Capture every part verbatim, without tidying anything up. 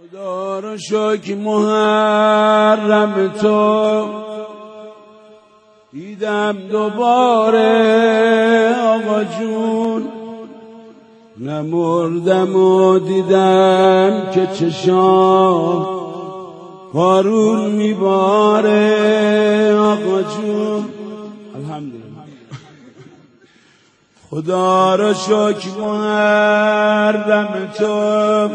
خدا رو شکر محرم تو دیدم دوباره آقا جون، نمردم و دیدم که چشام بارون میباره آقا جون. الحمدلله. خدا رو شکر محرم تو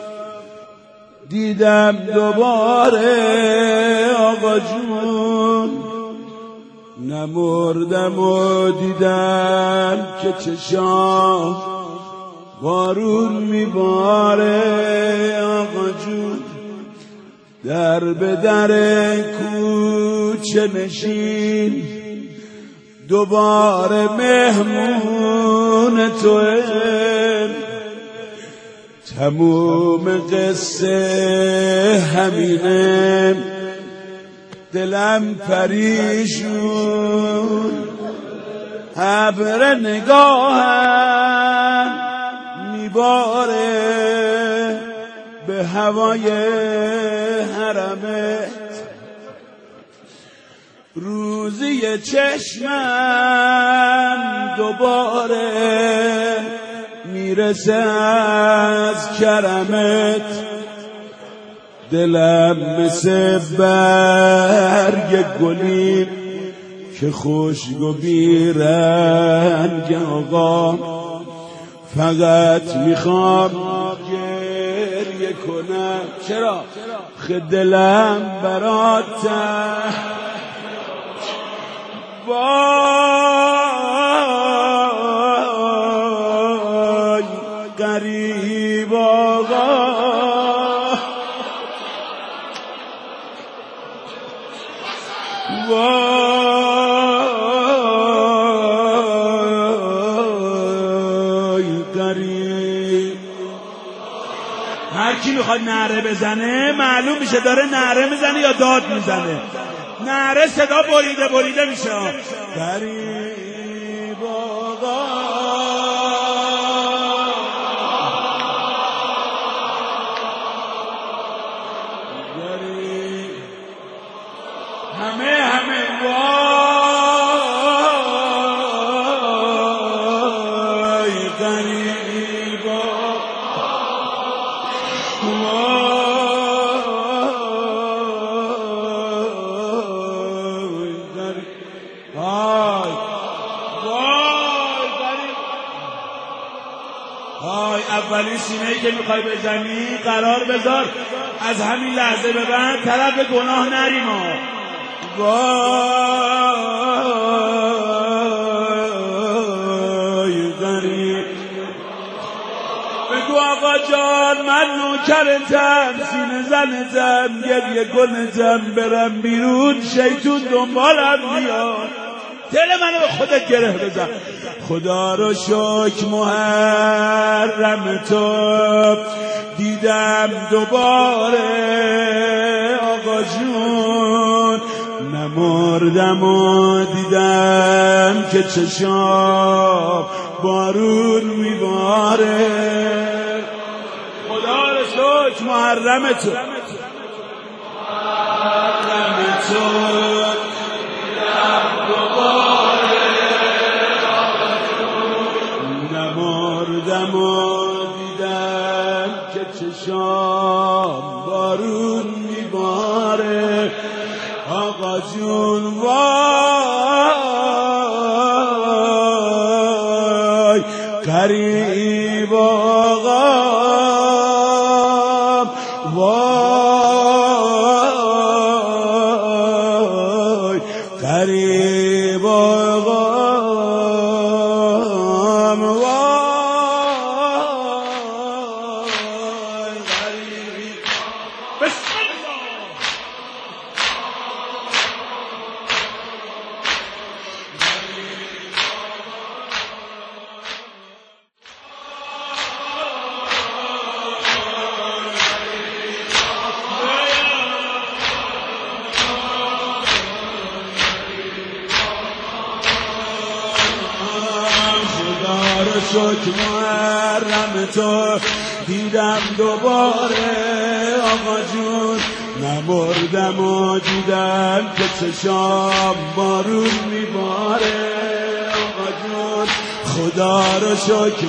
دیدم دوباره آقا جون، نمردم و دیدم که چشام بارون میباره آقا جون. در به در کوچه نشین دوباره مهمون توه، تموم قصه همینه، دلم پریشون، ابر نگاهم میباره به هوای حرمت، روزی چشمم دوباره میرسه از کرمت، دلم مثل برگ گلی که خشک و بیرنگ آقا، فقط میخوام گریه کنم. چرا؟ خد دلم برات وای غریب آقا، وای غریب. هر کی میخواد نعره بزنه معلوم میشه داره نعره میزنه یا داد میزنه. نعره صدا بریده بریده میشه. غریب آقا، غریب همه همه وای غریب های. اولی سینه‌ای که میخوای بزنی قرار بذار از همین لحظه به بعد طرف گناه نریم ها. وای غریب. بگو آقا جان من نوکرتم، سینه زنتم، گریه کنتم، برم بیرون شیطون دنبالم بیاد، دل منو به خودت گره بزن. خدا رو شکر محرم تو دیدم دوباره آقا جون، نمردم و دیدم که چشام بارون میباره. خدا رو شکر محرم تو محرم تو دیدم دوباره آقا جون، نمردم و دیدم که چشام بارون میباره آقا جون. وای غریب آقا، وای غریب آقا، وای غریب. بسم الله. شکر محرم تو دیدم دوباره نمردم و دیدم که چشام بارون میباره آقا جون خدا رو شکر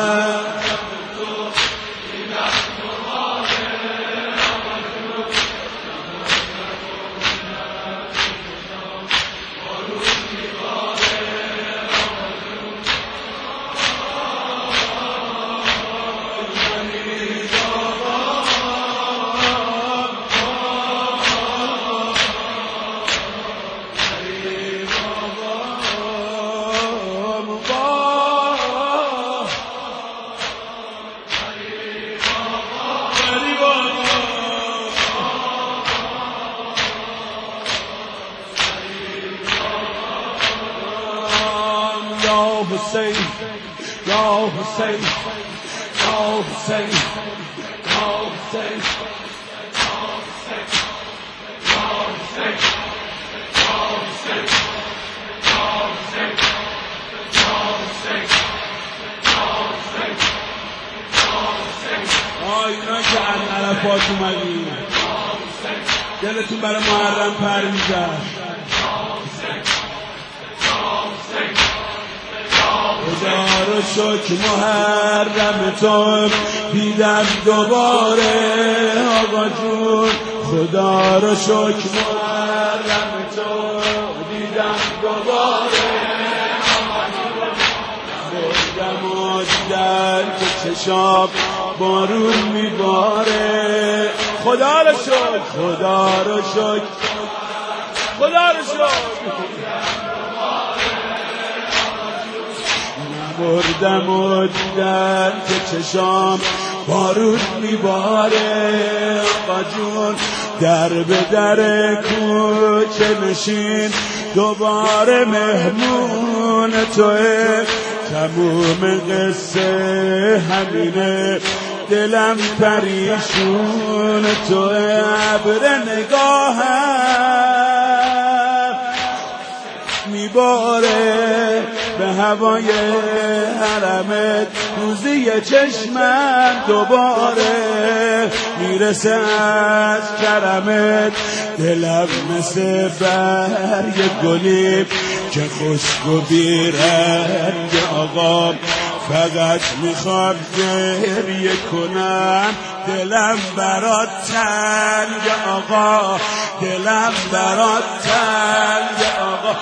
Hussein, Ya Hussein, Ya Hussein, Ya Hussein, Ya Hussein, Ya Hussein, Ya Hussein, Ya Hussein, Ya Hussein, Ya Hussein, Ya Hussein. آینا که از عرفات اومدی دلتون برای محرم پر میزد خدا رو شکر محرم تو دیدم دوباره آقا جون خدا رو شکر محرم تو دیدم دوباره آقا جون بردم و دیدم که چشام بارون میباره خدا رو شکر خدا رو شکر خدا رو شکر بردم و دیدم که چشام بارون میباره آقا جون در به در کوچه نشین دوباره مهمون توه تموم قصه همینه دلم پریشون توه ابر نگاهم میباره به هوای حرمت روزی چشمم دوباره میرسه از کرمت دلم مثل برگ گلی که خشک و بیرنگ آقا فقط میخوام گریه کنم دلم برات تنگ آقا دلم برات تنگ آقا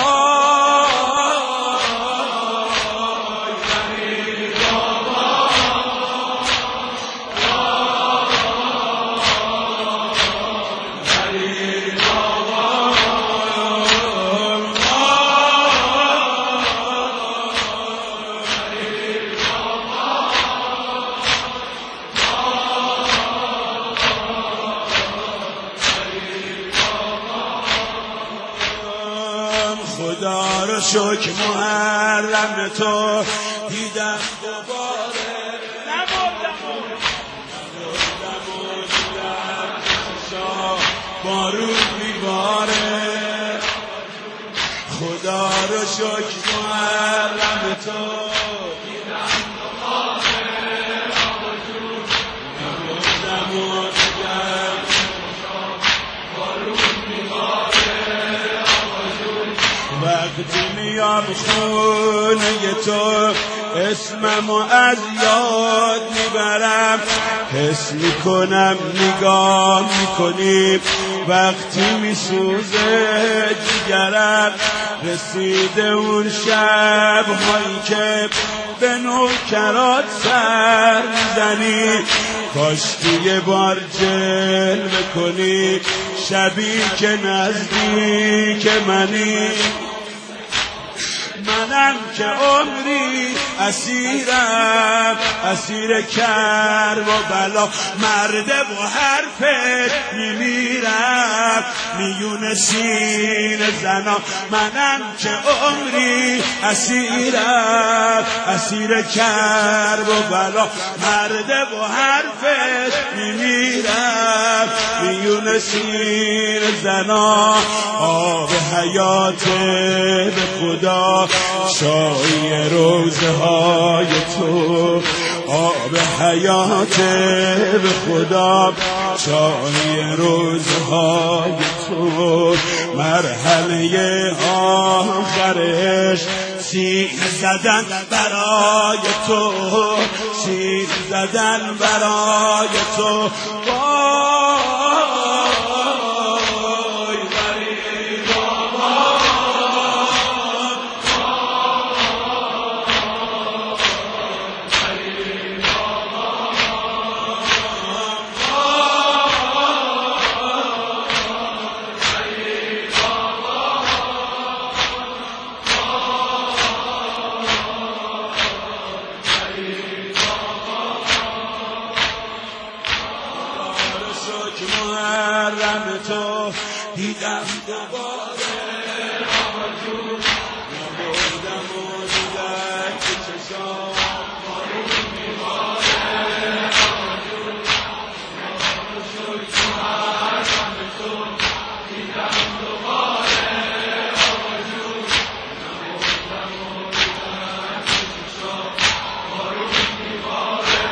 خدا رو شکر محرم تو دیدم دوباره نمردم و نمردم و دیدم چشام بارون میباره خدا رو شکر محرم تو دیدم دوباره نمردم و دیدم چشام بارون میباره وقتی میام خونه تو اسممو از یاد میبرم حس میکنم نگاه میکنی وقتی میسوزه جگرم رسیده اون شب هایی که به نوکرات سر میزنی کاشکی یه بار جلوه کنی شبی که نزدیک منی منم که عمری اسیرم اسیر کرب و بلا مرده و حرفت میمیرم میون سین زنا منم که عمری اسیرم اسیر کرب و بلا مرده و حرفت میمیرم میون سین زنا آب حیات به خدا شای روزه های تو آب حیات به خدا چای روزهای تو مرحله آخرش سیر زدن برای تو سیر زدن برای تو محرم تو دیدم دوباره آمدون نبودم و دیدم که چشام بارون میباره آمدون محرم تو دیدم دوباره آمدون نبودم و دیدم که چشام بارون میباره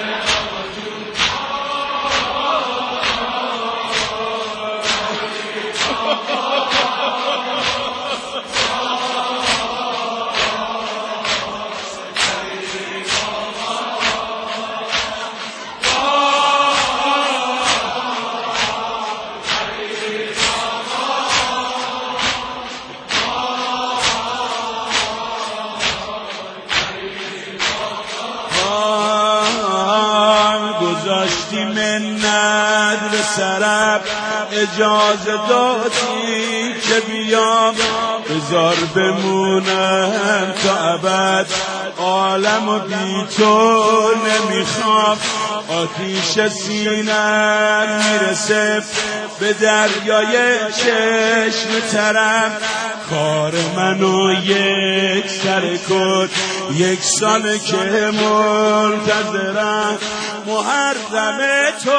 گذاشتی منت به سرم اجازه دادی که بیام بذار بمونم تا ابد عالم و بی تو نمیخوام آتیش سینم میرسه به دریای چشم ترم کار منو یک سر کن یک سال که منتظرم محرم تو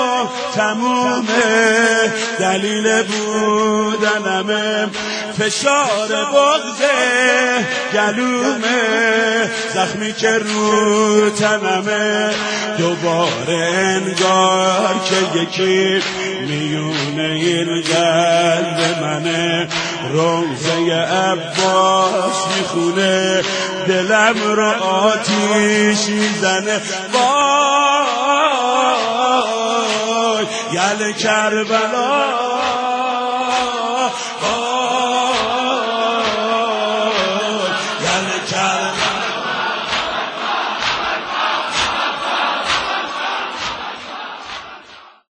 تمومه دلیل بودنمه فشار بغضه گلومه زخمی که رو تنمه دوباره انگار که یکی میونه این قلب منه روزه عباس میخونه دلم رو آتیش میزنه وای یل کربلا